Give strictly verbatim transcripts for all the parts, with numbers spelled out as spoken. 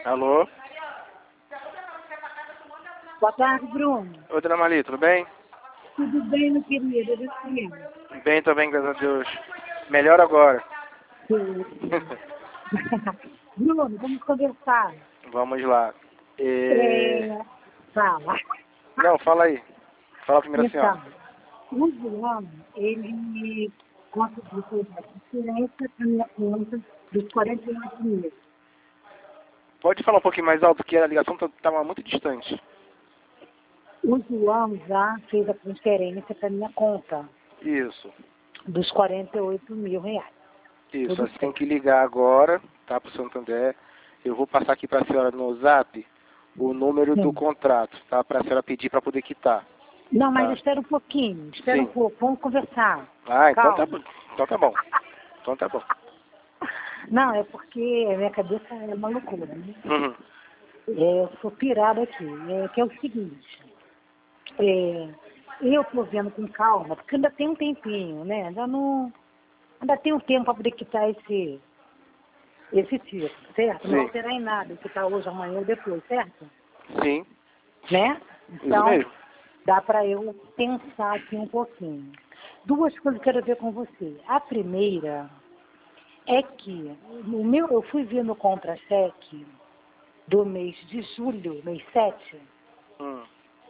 Alô? Boa tarde, Bruno. Oi, dona Mali, tudo bem? Tudo bem, meu querido? Eu sei. Bem também, graças a Deus. Melhor agora. Bruno, vamos conversar. Vamos lá. É... É... Fala. Não, fala aí. Fala primeiro a Então, senhora. o João, ele conseguiu fazer a diferença na minha conta dos quarenta e oito mil. Pode falar um pouquinho mais alto, que a ligação estava muito distante. O João já fez a transferência para minha conta Isso. dos quarenta e oito mil reais. Isso, Tudo você tem certo. que ligar agora, tá, para o Santander. Eu vou passar aqui para a senhora no zap o número do Sim. contrato, tá, para a senhora pedir para poder quitar. Não, mas Tá. espera um pouquinho, espera um Sim. pouco, vamos conversar. Ah, então tá Calma. bom. Então tá bom. Então tá bom. Não, é porque a minha cabeça é uma loucura, né? Uhum. É, eu sou pirada aqui. É, que é o seguinte, é, eu tô vendo com calma, porque ainda tem um tempinho, né? Ainda não. Ainda tem um tempo para poder quitar esse, esse título, certo? Não Sim. alterar em nada, quitar hoje, amanhã ou depois, certo? Sim. Né? Isso Então, mesmo. dá para eu pensar aqui um pouquinho. Duas coisas que eu quero ver com você. A primeira é que o meu, eu fui ver no contra-cheque do mês de julho, mês sete, Hum.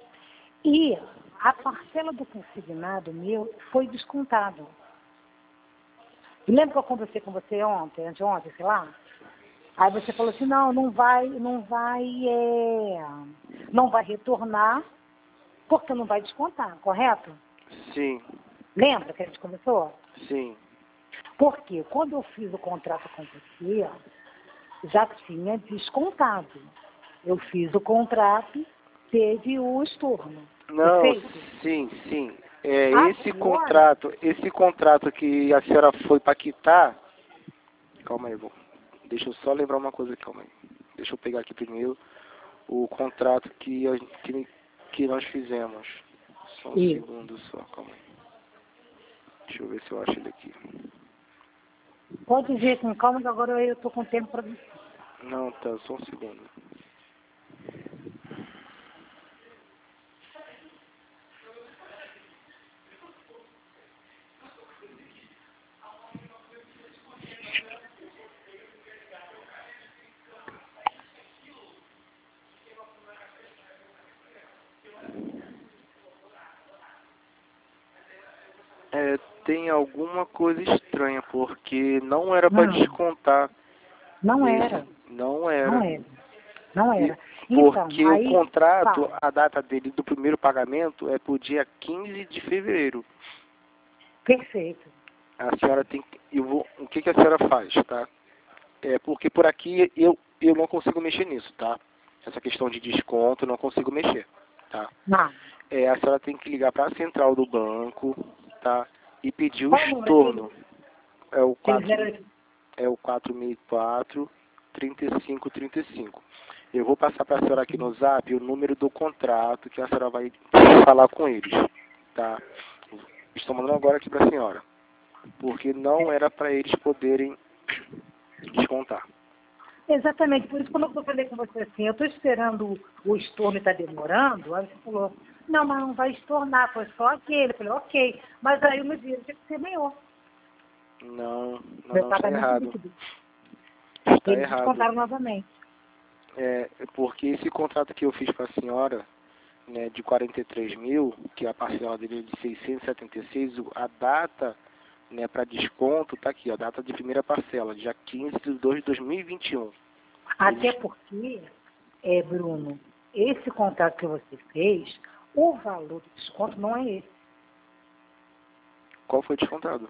e a parcela do consignado meu foi descontado. Lembra que eu conversei com você ontem, anteontem, sei lá? Aí você falou assim, não, não vai, não vai, é, não vai retornar, porque não vai descontar, correto? Sim. Lembra que a gente conversou? Sim. Porque quando eu fiz o contrato com você, já tinha descontado. Eu fiz o contrato, teve o estorno. Não, Perfeito? sim, sim. É, esse Agora, contrato, esse contrato que a senhora foi para quitar. Calma aí, vou. Deixa eu só lembrar uma coisa, calma aí. Deixa eu pegar aqui primeiro o contrato que, a, que, que nós fizemos. Só um isso. segundo só, calma aí. Deixa eu ver se eu acho ele aqui. Pode ver com calma que agora eu estou com tempo para você. Não, tá, só um segundo. É, tem alguma coisa estranha, porque não era para Não, descontar não era. esse. Não Não era. era. Não E era. Então, porque o aí, contrato, fala. a data dele do primeiro pagamento é pro dia quinze de fevereiro. Perfeito. A senhora tem que. Eu vou, o que, que a senhora faz, tá? É porque por aqui eu, eu não consigo mexer nisso, tá? Essa questão de desconto eu não consigo mexer, tá? Não. É, a senhora tem que ligar para a central do banco, tá? E pedir o Qual o número aquele? estorno. É o Aquele quatro, zero... é o quatro seis quatro, três cinco três cinco. Eu vou passar para a senhora aqui no zap o número do contrato que a senhora vai falar com eles, tá? Estou mandando agora aqui para a senhora, porque não era para eles poderem descontar. Exatamente, por isso quando eu falei com você assim, eu estou esperando o, o estorno e está demorando, aí você falou, não, mas não vai estornar, foi só aquele. Eu falei, ok, mas aí o meu dinheiro tinha que ser maior. Não, não, Meu não, está pagamento errado. líquido. Está Eles errado. descontaram novamente. É, porque esse contrato que eu fiz para a senhora, né, de quarenta e três mil, que a parcela dele é de seiscentos e setenta e seis, o- a data, né, para desconto tá aqui, a data de primeira parcela, dia quinze de dois de dois mil e vinte e um. Até Eles, porque, é, Bruno, esse contrato que você fez, o valor do desconto não é esse. qual foi descontado?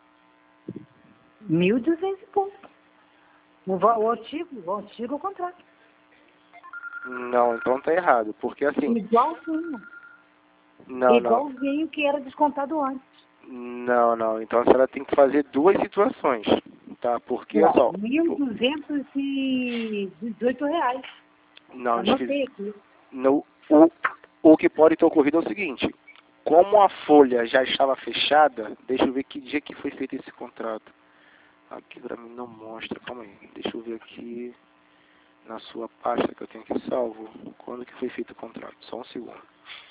Mil e duzentos e pouco. O, va- o antigo, o antigo contrato. Não, então tá errado, porque assim, Igualzinho. não, não, Igualzinho que era descontado antes. não, não, então a senhora tem que fazer duas situações, tá? Porque, olha Ó, só, mil duzentos e dezoito reais. não, eles fiz- Anotei aqui. no, o, o que pode ter ocorrido é o seguinte, como a folha já estava fechada, deixa eu ver que dia que foi feito esse contrato. Aqui pra mim não mostra, calma aí, deixa eu ver aqui. na sua pasta que eu tenho aqui salvo, quando que foi feito o contrato. Só um segundo.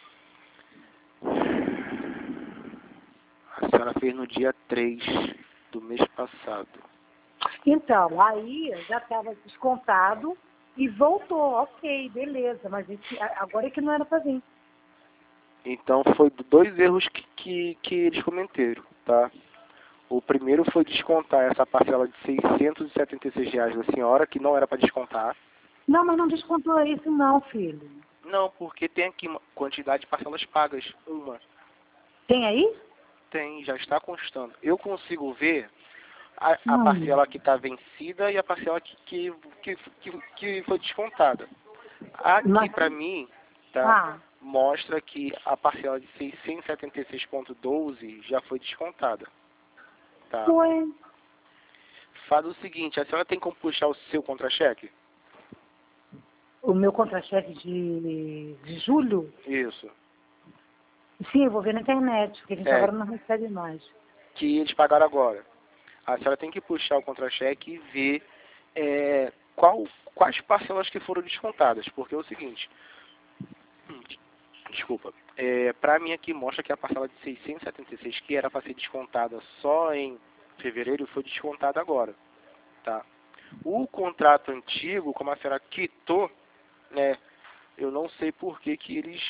A senhora fez no dia três do mês passado. Então, aí já estava descontado e voltou, ok, beleza, mas esse, agora é que não era para vir. Então foi dois erros que, que, que eles cometeram, tá? O primeiro foi descontar essa parcela de seiscentos e setenta e seis reais da senhora, que não era para descontar. Não, mas não descontou isso não, filho. Não, porque tem aqui uma quantidade de parcelas pagas, uma. Tem aí? Tem, já está constando. Eu consigo ver a, a Não. parcela que está vencida e a parcela que, que, que, que, que foi descontada. Aqui, Mas- para mim, tá, Ah, mostra que a parcela de seiscentos e setenta e seis vírgula doze já foi descontada. Tá? foi. Faz o seguinte, a senhora tem como puxar o seu contra-cheque? O meu contra-cheque de, de julho? Isso. Sim, eu vou ver na internet, porque a gente É. agora não recebe mais. Que eles pagaram agora. A senhora tem que puxar o contra-cheque e ver é, qual, quais parcelas que foram descontadas. Porque é o seguinte, hum, desculpa, é, para mim aqui mostra que a parcela de seiscentos e setenta e seis, que era para ser descontada só em fevereiro, foi descontada agora. Tá? O contrato antigo, como a senhora quitou, né, eu não sei por que, que eles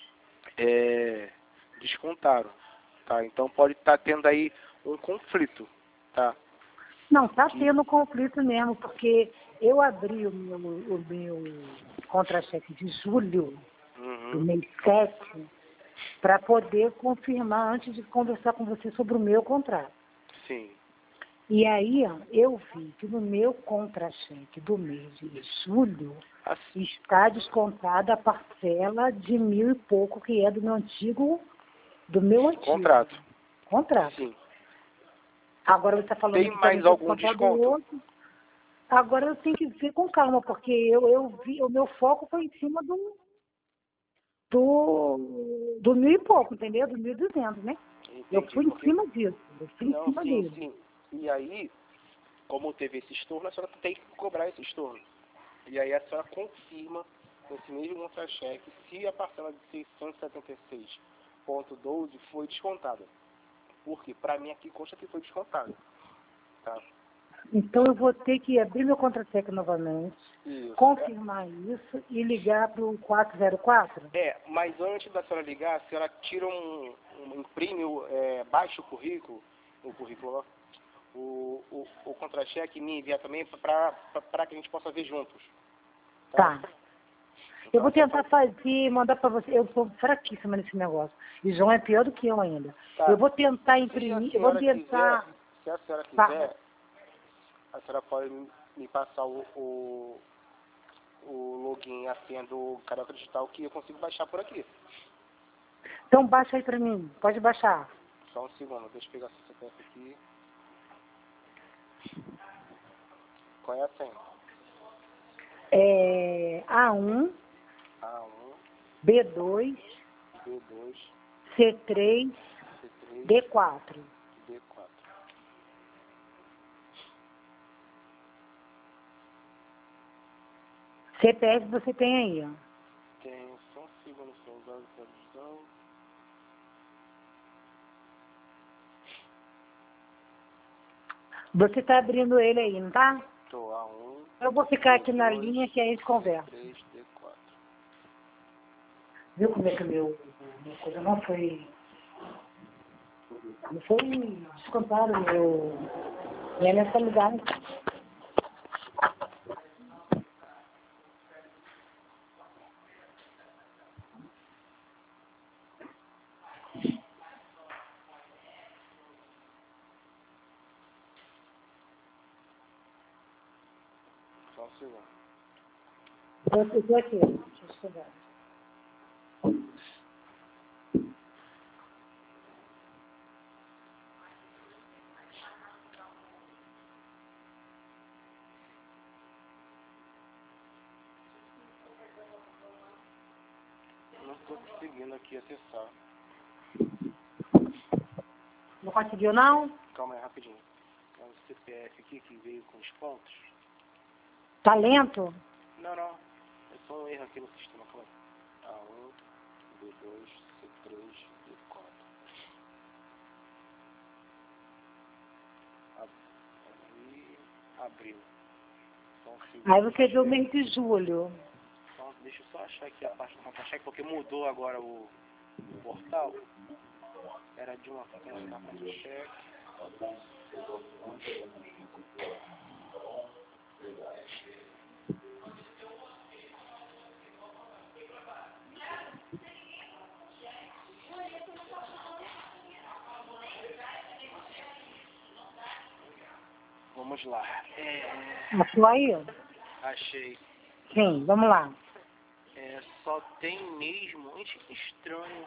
é, descontaram. Tá? Então pode estar tendo aí um conflito. Tá? Não, está tendo conflito mesmo, porque eu abri o meu, o meu contra-cheque de julho, do Uhum. mês sete, para poder confirmar antes de conversar com você sobre o meu contrato. Sim. E aí, ó, eu vi que no meu contra-cheque do mês de julho Assim, está descontada a parcela de mil e pouco, que é do meu antigo, do meu antigo contrato. contrato. Sim. Agora você está falando Tem que mais também tem algum descontado desconto? o outro. Agora eu tenho que ver com calma, porque eu, eu vi, o meu foco foi em cima do, do, do mil e pouco, entendeu? Do mil e duzentos, né? Eu Entendi. fui em Porque... cima disso, eu fui em Não, cima sim, dele. sim. E aí, como teve esse estorno, a senhora tem que cobrar esse estorno. E aí a senhora confirma nesse mesmo contra-cheque se a parcela de seiscentos e setenta e seis vírgula doze foi descontada. Porque para mim aqui consta que foi descontada. Tá? Então eu vou ter que abrir meu contra-cheque novamente, Isso. confirmar isso e ligar para o quatrocentos e quatro? É, mas antes da senhora ligar, a senhora tira um, um imprime, o, é, baixa o currículo, o currículo, ó, o, o, o contra-cheque e me envia também para que a gente possa ver juntos. Tá. Então, Eu vou a senhora tentar pode- fazer, mandar para você. Eu sou fraquíssima nesse negócio. E João é pior do que eu ainda. Tá. Eu vou tentar Se a imprimir, eu vou senhora tentar. quiser, se a senhora Tá. quiser, a senhora pode me me passar o, o, o login, a senha do Carioca Digital, que eu consigo baixar por aqui. Então baixa aí para mim. Pode baixar. Só um segundo, deixa eu pegar essa C P F aqui. Qual é a senha? É A um, A um, B dois, B dois, C três, C três, D quatro. D quatro. C P F você tem aí, ó. Tem só um segundo, só os dados de tradução. Você tá abrindo ele aí, não tá? Tô A um, Eu vou ficar B aqui na dois, linha que aí a gente conversa. C três, D quatro. Viu como é que o meu, minha coisa não foi. Não foi descontado, meu. Minha mensalidade. Só um segundo. Eu tô aqui, deixa eu estudar. Não tô conseguindo aqui acessar. Não conseguiu, não? Calma aí, rapidinho. É um C P F aqui que veio com os pontos. Tá lento? Não. Não, não. É só um erro aqui no sistema. Calma aí. A um, B dois, C três, D quatro. Aí, abril. Só um segundo. Aí você vê o mês de julho. Então, deixa eu só achar aqui a parte do contra-cheque, porque mudou agora o, o portal. Era de uma contra-cheque. Vamos lá. É... Achou aí? Achei. Sim, vamos lá. É, só tem mesmo, gente, que estranho.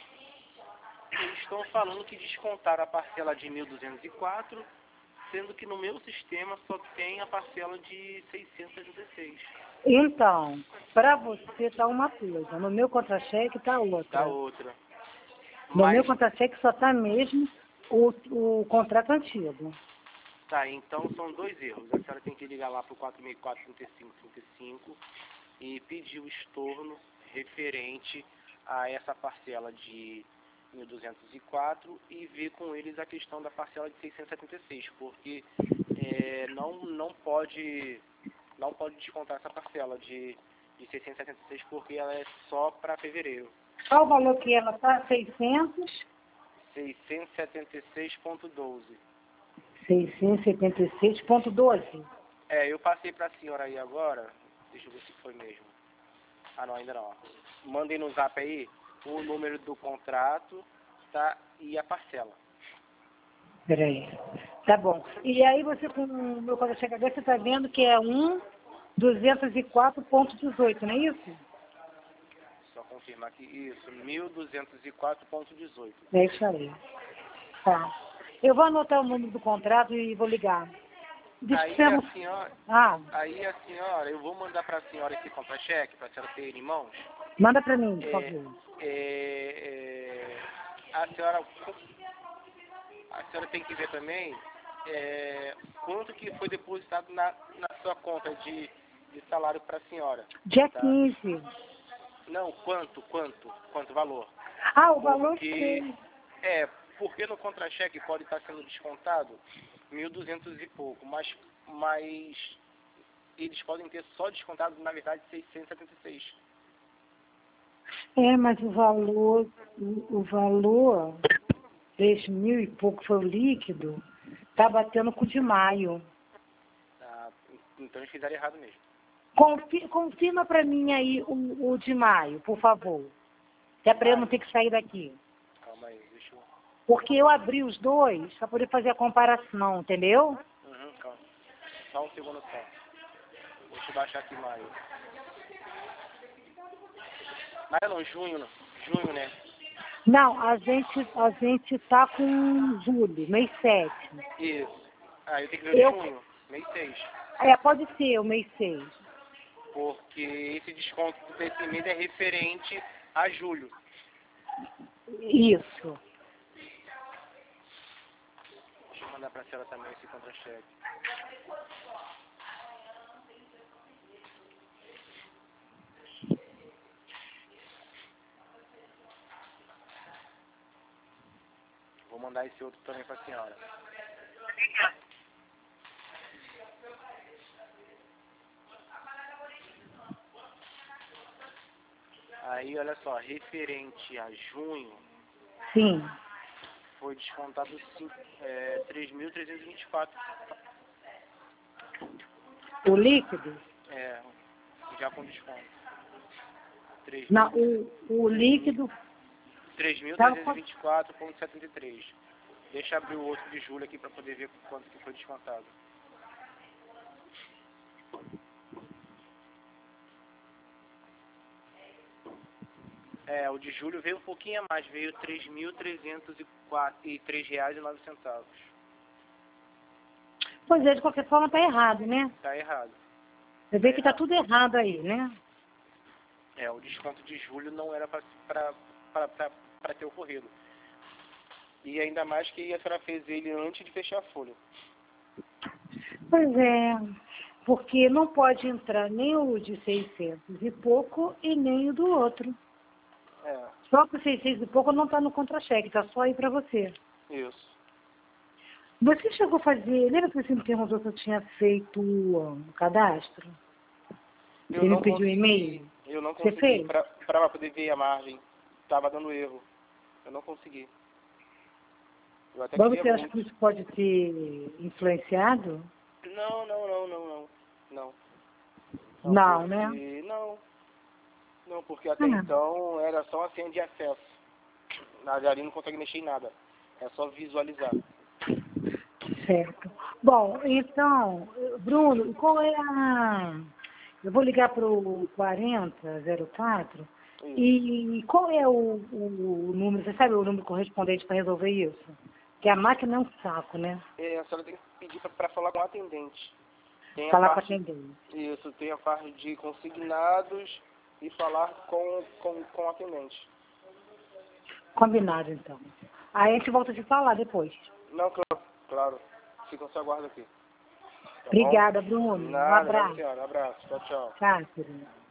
Eles estão falando que descontaram a parcela de mil duzentos e quatro, sendo que no meu sistema só tem a parcela de seiscentos e dezesseis. Então, para você tá uma coisa, no meu contra-cheque tá outra. Da outra. No Mas, meu contra-cheque só tá mesmo o, o contrato antigo. tá, então são dois erros. A senhora tem que ligar lá para o quatro seis quatro, trinta e cinco, trinta e cinco e pedir o estorno referente a essa parcela de mil duzentos e quatro e ver com eles a questão da parcela de seiscentos e setenta e seis, porque é, não, não, pode, não pode descontar essa parcela de, de seiscentos e setenta e seis porque ela é só para fevereiro. Qual o valor que ela tá? seiscentos? seiscentos e setenta e seis ponto doze. seiscentos e setenta e seis ponto doze. É, eu passei para a senhora aí agora, deixa eu ver se foi mesmo. Ah, não, ainda não. Mandem no zap aí o número do contrato, tá? E a parcela. Peraí. Tá bom. E aí você com o meu contra-cheque agora, você tá vendo que é um duzentos e quatro ponto dezoito, não é isso? Só confirmar aqui. Isso, mil duzentos e quatro ponto dezoito. É isso aí. Tá. Eu vou anotar o número do contrato e vou ligar. Aí Dissemos... a senhora, Ah, aí a senhora, eu vou mandar para a senhora esse contra-cheque, para a senhora ter ele em mãos. manda para mim, por É, favor. é, é, a senhora, a senhora tem que ver também é, quanto que foi depositado na, na sua conta de, de salário para a senhora. Dia Tá? quinze. Não, quanto, quanto, quanto valor. Ah, o valor Porque, sei. é, porque no contra-cheque pode estar sendo descontado mil e duzentos e pouco, mas, mas eles podem ter só descontado, na verdade, seiscentos e setenta e seis. É, mas o valor, o, o valor, três mil e pouco foi o líquido, tá batendo com o de maio. Ah, então eles fizeram errado mesmo. Confi, confirma para mim aí o, o de maio, por favor. Que é para eu não ter que sair daqui. Calma aí, deixa eu... Porque eu abri os dois para poder fazer a comparação, entendeu? Uhum, calma. Só um segundo só. Deixa eu baixar aqui maio. Maio não, junho, não. Junho, né? Não, a gente a gente tá com julho, mês sete. Isso. Ah, eu tenho que ver Eu, o junho, mês seis. é, pode ser o mês seis. Porque esse desconto desse mês é referente a julho. Isso. Deixa eu mandar pra senhora também esse contra-cheque. Vou mandar esse outro também pra senhora. Aí, olha só, referente a junho, Sim. foi descontado é, três mil trezentos e vinte e quatro. O líquido? É, já com desconto. Não, o, o líquido... três mil trezentos e vinte e quatro vírgula setenta e três. Deixa eu abrir o outro de julho aqui para poder ver quanto que foi descontado. É, o de julho veio um pouquinho a mais, veio três mil trezentos e três reais e nove centavos. Pois é, de qualquer forma tá errado, né? Tá errado. Você vê que tá tudo errado aí, né? É, o desconto de julho não era para ter ocorrido. E ainda mais que a senhora fez ele antes de fechar a folha. Pois é. Porque não pode entrar nem o de seiscentos e pouco e nem o do outro. É, Só que o seiscentos e pouco não está no contra-cheque, está só aí para você. isso. Você chegou a fazer... Lembra que você me perguntou se eu tinha feito um cadastro? Eu Você não me pediu um consegui, e-mail? eu não Você consegui fez? para poder ver a margem. Tava dando erro. Eu não consegui. Eu até Mas queria você acha muito. que isso pode ter influenciado? Não, não, não, não, não. Não. Não, porque, né? Não, não, porque até Ah, então era só a senha de acesso. Na ali não consegue mexer em nada. É só visualizar. certo. Bom, então, Bruno, qual é a... Eu vou ligar para o quarenta zero quatro Isso. e qual é o, o número, você sabe o número correspondente para resolver isso? Que a máquina é um saco, né? É, a senhora tem que pedir para falar com o atendente. Tem a Falar para parte, atender. isso, tem a parte de consignados e falar com, com, com o atendente. Combinado, então. Aí a gente volta a se falar depois. Não, claro, claro. Fica ao seu aguardo aqui. Tá bom? Obrigada, Bruno. Um Nada, nada, abraço. senhora. Abraço. Tchau, tchau. Tchau, querida.